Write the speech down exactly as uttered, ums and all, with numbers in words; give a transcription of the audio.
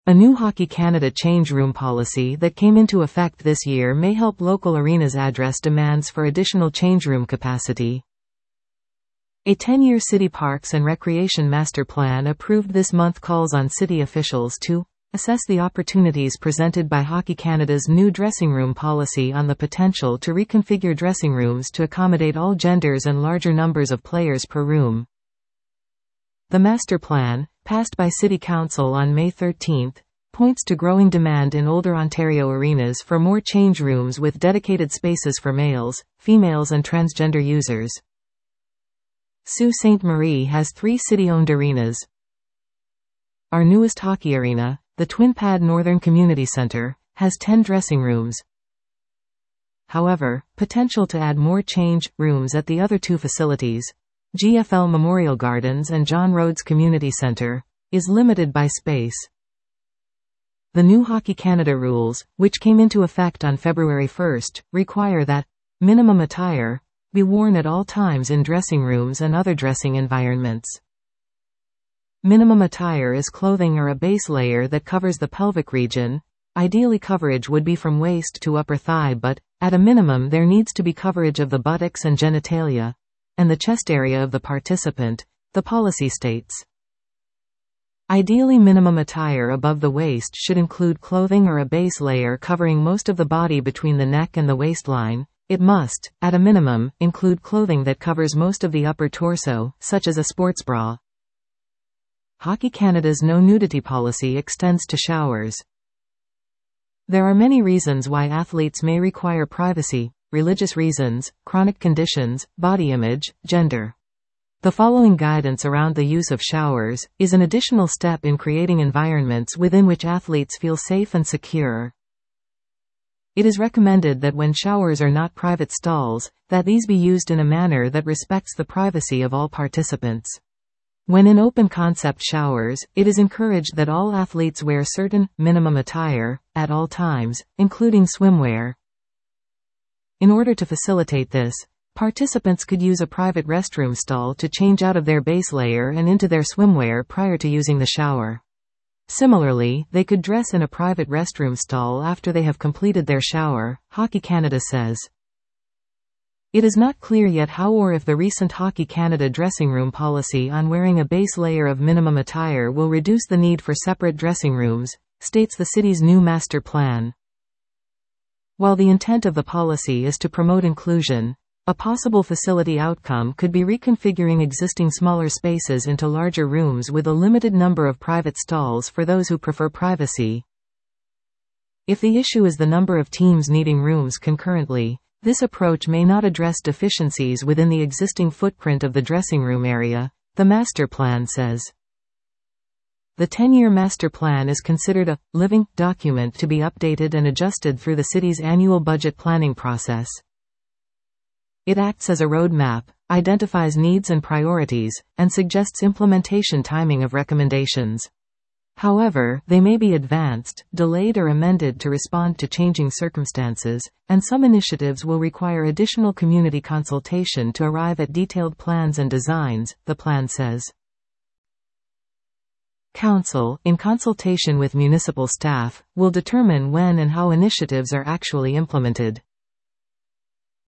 A new Hockey Canada change room policy that came into effect this year may help local arenas address demands for additional change room capacity. A ten-year City Parks and Recreation Master Plan approved this month calls on city officials to assess the opportunities presented by Hockey Canada's new dressing room policy on the potential to reconfigure dressing rooms to accommodate all genders and larger numbers of players per room. The master plan, passed by City Council on May thirteenth, points to growing demand in older Ontario arenas for more change rooms with dedicated spaces for males, females and transgender users. Sault Ste. Marie has three city-owned arenas. Our newest hockey arena, the Twin Pad Northern Community Centre, has ten dressing rooms. However, potential to add more change rooms at the other two facilities, G F L Memorial Gardens and John Rhodes Community Centre, is limited by space. The new Hockey Canada rules, which came into effect on February first, require that minimum attire be worn at all times in dressing rooms and other dressing environments. Minimum attire is clothing or a base layer that covers the pelvic region. Ideally, coverage would be from waist to upper thigh, but at a minimum there needs to be coverage of the buttocks and genitalia and the chest area of the participant, the policy states. Ideally, minimum attire above the waist should include clothing or a base layer covering most of the body between the neck and the waistline. It must, at a minimum, include clothing that covers most of the upper torso, such as a sports bra. Hockey Canada's no nudity policy extends to showers. There are many reasons why athletes may require privacy: religious reasons, chronic conditions, body image, gender. The following guidance around the use of showers is an additional step in creating environments within which athletes feel safe and secure. It is recommended that when showers are not private stalls, that these be used in a manner that respects the privacy of all participants. When in open-concept showers, it is encouraged that all athletes wear certain minimum attire at all times, including swimwear. In order to facilitate this, participants could use a private restroom stall to change out of their base layer and into their swimwear prior to using the shower. Similarly, they could dress in a private restroom stall after they have completed their shower, Hockey Canada says. It is not clear yet how or if the recent Hockey Canada dressing room policy on wearing a base layer of minimum attire will reduce the need for separate dressing rooms, states the city's new master plan. While the intent of the policy is to promote inclusion, a possible facility outcome could be reconfiguring existing smaller spaces into larger rooms with a limited number of private stalls for those who prefer privacy. If the issue is the number of teams needing rooms concurrently, this approach may not address deficiencies within the existing footprint of the dressing room area, the master plan says. The ten-year master plan is considered a living document to be updated and adjusted through the city's annual budget planning process. It acts as a roadmap, identifies needs and priorities, and suggests implementation timing of recommendations. However, they may be advanced, delayed or amended to respond to changing circumstances, and some initiatives will require additional community consultation to arrive at detailed plans and designs, the plan says. Council, in consultation with municipal staff, will determine when and how initiatives are actually implemented.